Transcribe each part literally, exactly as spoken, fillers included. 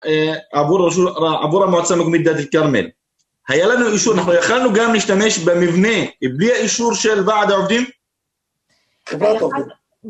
עבור, עבור המועצה המקומית דאלית אל-כרמל. היה לנו אישור, אנחנו יכלנו גם להשתמש במבנה בלי האישור של ועד העובדים? חברת העובדים.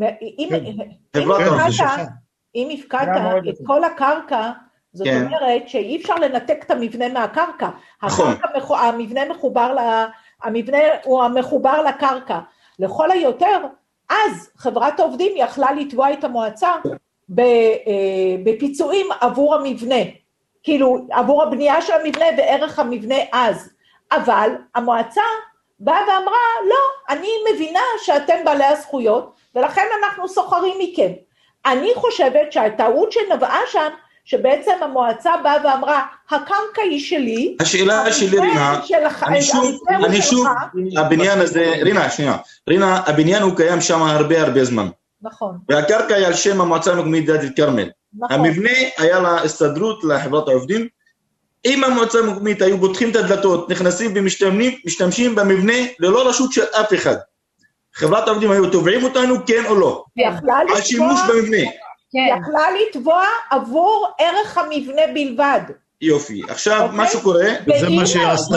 אם הפקעת את כל הקרקע, זאת אומרת שאי אפשר לנתק את המבנה מהקרקע. המבנה מחובר, המבנה הוא המחובר לקרקע. לכל היותר, אז חברת העובדים יכלה לתבוע את המועצה בפיצויים עבור המבנה, כאילו עבור הבנייה של המבנה וערך המבנה אז. אבל המועצה באה ואמרה, לא, אני מבינה שאתם בעלי הזכויות, ולכן אנחנו סוחרים מכם. אני חושבת שהטעות שנבעה שם, שבעצם המועצה באה ואמרה, הקרקע היא שלי. השאלה שלי, רינה, אני שוב, אני שוב, הבניין הזה, רינה, שנייה, רינה, הבניין הוא קיים שם הרבה הרבה זמן. נכון. והקרקע היא על שם המועצה המקומית דאלית אל-כרמל. נכון. המבנה היה לה הסתדרות לחברת העובדים. אם המועצה המקומית היו פותחים את הדלתות, נכנסים ומשתמשים, משתמשים במבנה ללא רשות של אף אחד. חברת העובדים היו תובעים אותנו, כן או לא? על שימוש במבנה. יכלה לתבוע עבור ערך המבנה בלבד. יופי. עכשיו מה שקורה, זה מה שעשתה.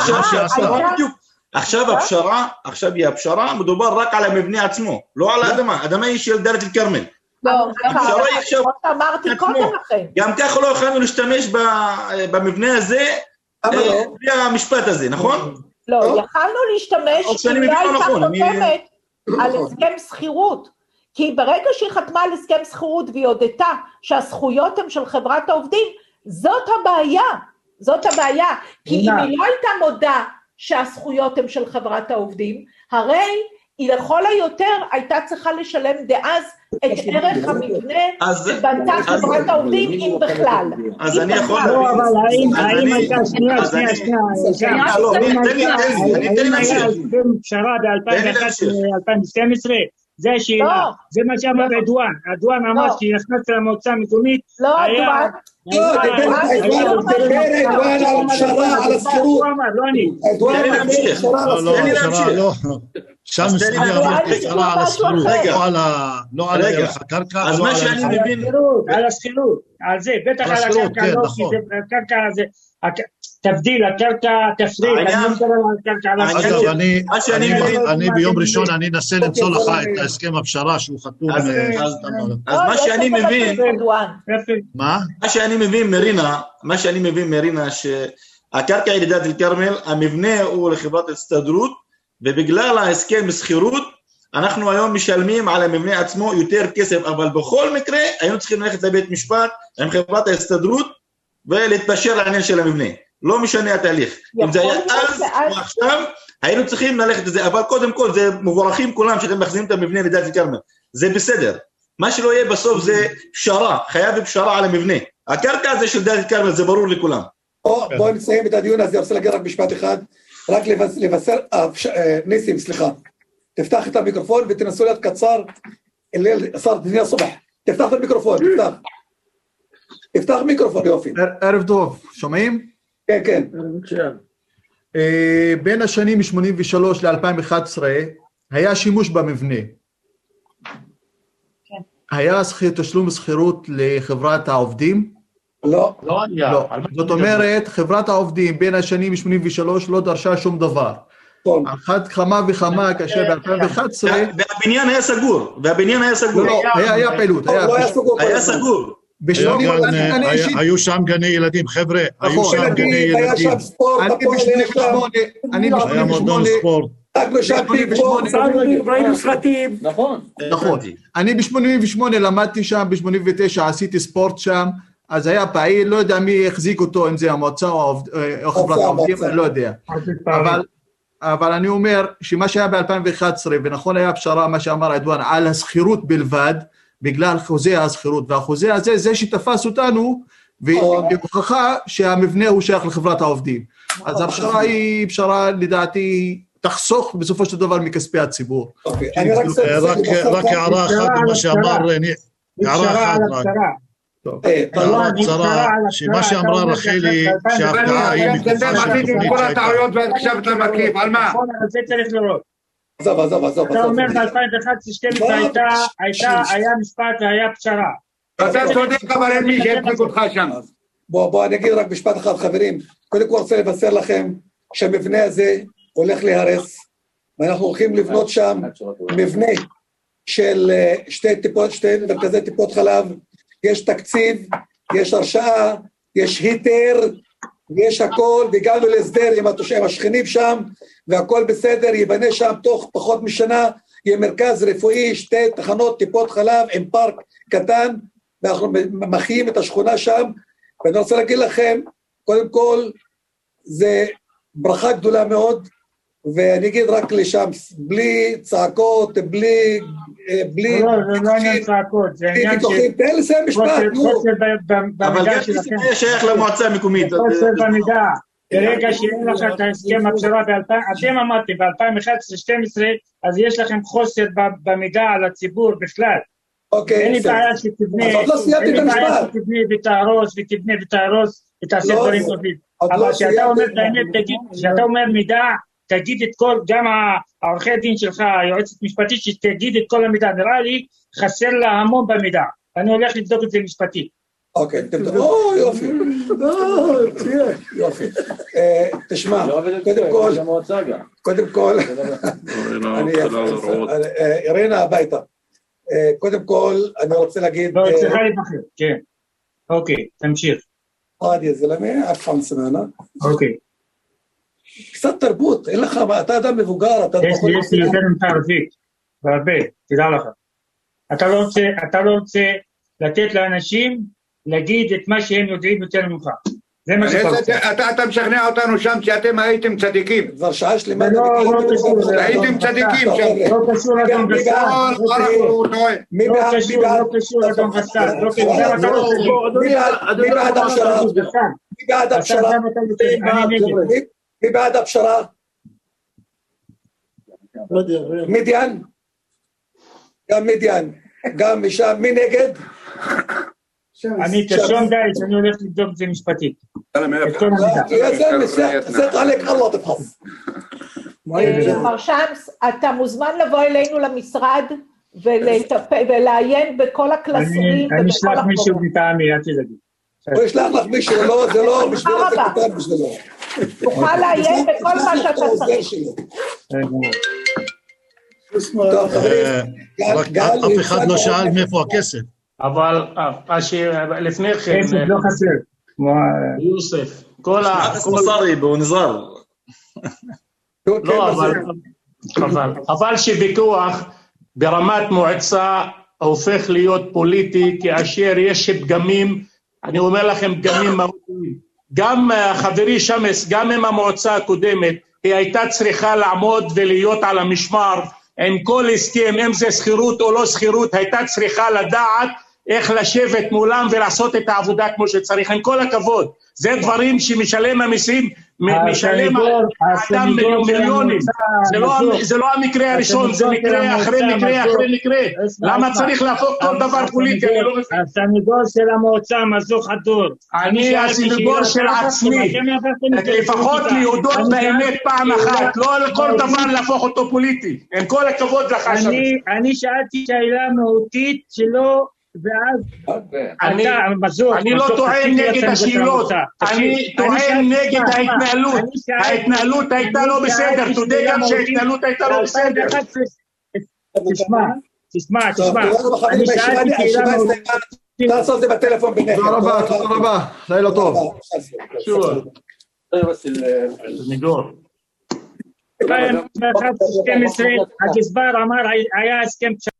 עכשיו הפשרה, עכשיו היא הפשרה, מדובר רק על המבנה עצמו, לא על האדמה. האדמה היא של דאלית אל-כרמל. הפשרה היא עכשיו, גם ככה לא יכולנו להשתמש במבנה הזה, בלי המשפט הזה, נכון? לא, יכולנו להשתמש אם לא הייתה חותמת על הסכם שכירות. כי ברגע שהיא חתמה על הסכם שכירות והיא הודתה שהזכויות הן של חברת העובדים, זאת הבעיה, זאת הבעיה. כי אם היא לא הייתה מודה שהזכויות הן של חברת העובדים, הרי היא לכל היותר הייתה צריכה לשלם דאז את ערך המבנה שבנתה חברת העובדים, אם בכלל. אז אני יכול... לא, אבל האם הייתה שנייה, שנייה, שנייה, תן לי להמשיך. פשרה ב-אלפיים ואחת עשרה אלפיים ושתים עשרה, זה השאלה, זה מה שאמר אדואן, אדואן אמר שנכנס למועצה המקומית, לא, אדואן, אדואן על פשרה, על הסחירות, תן לי להמשיך, תן לי להמשיך. שם מסתכל פשרה על הסחירות, לא על ערך הקרקע, אז מה שאני מבין, על הסחירות, על זה, בטח על הקרקע, לא, כי זה הקרקע הזה, תבדיל, הקרקע תפריד, אני לא מדבר על הקרקע. אגב, אני ביום ראשון, אני אנסה למצוא לך את ההסכם הפשרה שהוא חתום. אז מה שאני מבין, מה? מה שאני מבין מרינה, מה שאני מבין מרינה, שהקרקע היא לדאלית אל-כרמל, המבנה הוא לחברת הסתדרות, ובגלל ההסכם שכירות, אנחנו היום משלמים על המבנה עצמו יותר כסף, אבל בכל מקרה, היינו צריכים ללכת לבית משפט עם חברת ההסתדרות, ולהתפשר לעניין של המבנה. לא משנה התהליך. אם זה היה אז או עכשיו, היינו צריכים ללכת את זה, אבל קודם כל, זה מבורכים כולם שאתם מחזירים את המבנה לדאלית אל-כרמל. זה בסדר. מה שלא יהיה בסוף זה פשרה, חייב פשרה על המבנה. הקרקע הזה של דאלית אל-כרמל, זה ברור לכולם. בואו נסיים את הדיון הזה, אני רוצה להגיד רק משפט אחד, רק לבשר, ניסים, סליחה, תפתח את המיקרופון ותנסו להיות קצר, שר דניה סובח, תפתח את המיקרופון, תפתח. תפתח מיקרופון, יופי. ערב טוב, שומעים? כן, כן. בין השנים שמונים ושלוש ל-אלפיים ואחת עשרה, היה שימוש במבנה. היה תשלום שכירות לחברת העובדים? לא. לא. זאת אומרת, חברת העובדים בין השנים שמונים ושלוש לא דרשה שום דבר. אחת כמה וכמה כאשר ב-אלפיים ואחת עשרה... והבניין היה סגור, והבניין היה סגור. לא, היה פעילות. היה סגור. היו שם גני ילדים, חבר'ה, היו שם גני ילדים. היה שם ספורט, אני ב-שמונים ושמונה, ראינו סרטים. נכון. נכון. אני ב-שמונים ושמונה למדתי שם, ב-שמונים ותשע עשיתי ספורט שם, אז היה פעיל, לא יודע מי החזיק אותו, אם זה המועצה או חברת העובדים, אני לא יודע. אבל אני אומר שמה שהיה ב-אלפיים ואחת עשרה, ונכון היה פשרה, מה שאמר אדואן, על הסחירות בלבד, בגלל חוזה הסחירות, והחוזה הזה, זה שתפס אותנו, ובכוחה שהמבנה הוא שייך לחברת העובדים. אז הפשרה היא פשרה, לדעתי, תחסוך בסופו של דבר מכספי הציבור. רק הערה אחת מה שאמר, הערה אחת רק. שמה שאמרה רחלי, שההפקעה היא מתוכה של כל הטעויות והחשבת למקיף, על מה? זה צריך לראות. עזוב, עזוב, עזוב. אתה אומר ב-אלפיים ואחת עשרה שתים עשרה הייתה, היה משפט והיה פשרה. אתה צודק, אבל אין מי שיצחיק אותך שם. בואו בוא, אני אגיד רק משפט אחד, חברים. קודם כל רוצה לבשר לכם שהמבנה הזה הולך להיהרס, ואנחנו הולכים לבנות שם מבנה של שתי טיפות, שתי מרכזי טיפות חלב, יש תקציב, יש הרשאה, יש היתר, ויש הכל, והגענו להסדר עם השכנים שם, והכל בסדר, ייבנה שם תוך פחות משנה, יהיה מרכז רפואי, שתי תחנות טיפות חלב עם פארק קטן, ואנחנו מחיים את השכונה שם, ואני רוצה להגיד לכם, קודם כל, זה ברכה גדולה מאוד, ואני אגיד רק לשם, בלי צעקות, בלי... בלי... לא, זה לא עניין צעקות, זה עניין ש... תן לסיים משפט, נו. אבל גם ניסים היה שייך למועצה המקומית. חוסר במידע, ברגע שאין לך את ההסכם הפשרה, אתם אמרתם, ב-אלפיים ואחת עשרה שתים עשרה, אז יש לכם חוסר במידע על הציבור בכלל. אוקיי, אין לי בעיה שתבנה, אין לי בעיה שתבנה ותהרוס ותבנה ותהרוס ותעשה דברים טובים. אבל כשאתה אומר את האמת, תגיד, כשאתה אומר מידע, תגיד את כל, גם העורכי דין שלך, היועצת משפטית, שתגיד את כל המידע, נראה לי חסר לה המון במידע, אני הולך לבדוק את זה משפטית. אוקיי, תבדוק, או יופי, יופי, תשמע, קודם כל, קודם כל, אירינה הביתה, קודם כל, אני רוצה להגיד, לא, צריכה לבחר, כן, אוקיי, תמשיך. עד יא זלמה, אפעם סמאנה. אוקיי. קצת תרבות, אין לך, אתה אדם מבוגר, אתה... יש לי, יש לי יותר ממך ערבית, והרבה, תדע לך. אתה לא רוצה, אתה לא רוצה לתת לאנשים להגיד את מה שהם יודעים יותר ממך. זה מה שאתה רוצה. אתה משכנע אותנו שם שאתם הייתם צדיקים. כבר שעה שלמה. לא, לא קשור. הייתם צדיקים שם. לא קשור לאדום גסר. לא קשור, לא קשור לאדום גסר. מי בעד הפשרה? מי בעד הפשרה? מי בעד הפשרה? מדיין? גם מדיין. גם משם, מי נגד? אני תשום דייש, אני הולך לבדוק את זה משפטית. זה תעלק אללה תפס. מר שמס, אתה מוזמן לבוא אלינו למשרד ולעיין בכל הקלסרים. אני אשלח מישהו מטעמי, אל תדאגי. הוא ישלח לך מישהו, זה לא בשבילו, זה כתב בשבילו. תוכל לעיין בכל מה שאתה צריך. טוב, חברים, אף אחד לא שאל מאיפה הכסף. אבל לפני כן, כסף לא חסר. יוסף, כל ה... סמסרי, בו נזר. לא, אבל... אבל שוויכוח ברמת מועצה הופך להיות פוליטי, כאשר יש פגמים, אני אומר לכם פגמים מהותיים. גם חברי שמס, גם עם המועצה הקודמת, היא הייתה צריכה לעמוד ולהיות על המשמר, עם כל הסכם, אם זה שכירות או לא שכירות, הייתה צריכה לדעת איך לשבת מולם ולעשות את העבודה כמו שצריך, עם כל הכבוד. זה דברים שמשלם המיסים, משלם אדם מיליונים. זה לא המקרה הראשון, זה מקרה אחרי מקרה אחרי מקרה. למה צריך להפוך כל דבר פוליטי? הסניגור של המועצה מזוך חדור. אני הסניגור של עצמי. לפחות להודות באמת פעם אחת, לא כל דבר להפוך אותו פוליטי. עם כל הכבוד לך. אני שאלתי שאלה מהותית שלא... ואז אני לא טוען נגד השאלות, אני טוען נגד ההתנהלות. ההתנהלות הייתה לא בסדר, תודה גם שההתנהלות הייתה לא בסדר. תשמע, תשמע, תשמע, אני שאלתי שאלה מהותית. תעשו את זה בטלפון ביניכם. תודה רבה, תודה רבה, לילה טוב. שוב. ניגור. ב-אלפיים ואחת עשרה הגזבר אמר היה הסכם